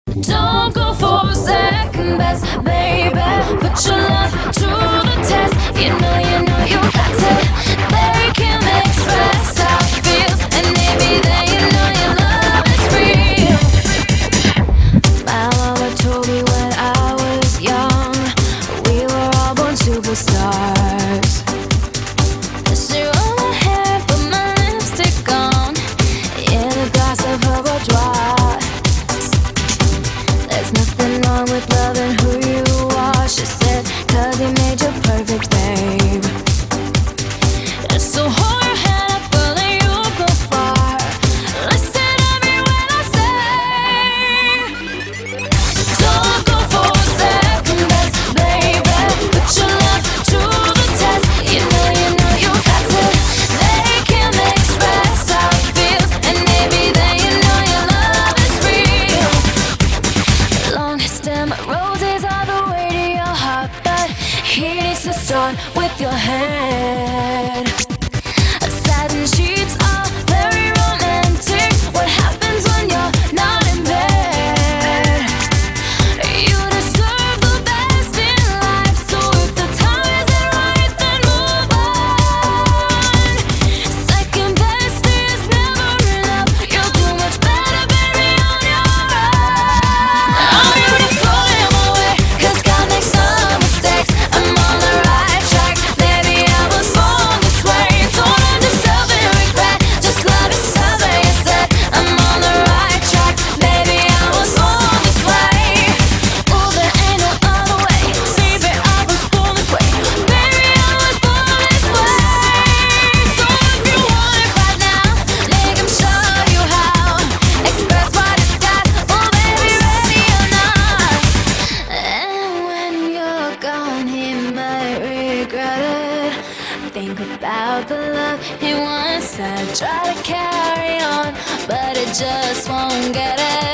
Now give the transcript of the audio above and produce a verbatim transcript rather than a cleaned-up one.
Don't go for second best, baby. Put your love to the test. You know, you know you got to make him express how it feels, and maybe then you know your love is real. My mama told me when I was young, we were all born superstars. She rolled my hair, put my lipstick on, in a glass of her boudoir. There's nothing wrong with loving who you are, she said, cause he made you perfect, babe. So hold your head up, girl, and you'll go far. Listen every word I say. Don't go for second best, baby. Put your love to the test. You know, you know you got to make him express how it feels, and maybe then you know your love is real. Long stem roses all the way to your heart, but he needs to start with your hand. Satin sheets are very romantic. What happens when you're not in bed? You deserve the best in life, so if the time isn't right, then move on. Second best is never enough. You'll do much better, baby, on your own. I'm ready to throw him away, cause God makes no mistakes. I'm on the right track, maybe I was born this way. Don't end yourself in regret, just love yourself and you said I'm on the right track, maybe I was born this way. Oh, there ain't no other way, baby, I was born this way. Baby, I was born this way. So if you want it right now, make him show you how. Express what it's got, oh baby, ready or not. And when you're gone, he might regret it. Think about the love he once had. Try to carry on, but it just won't get it.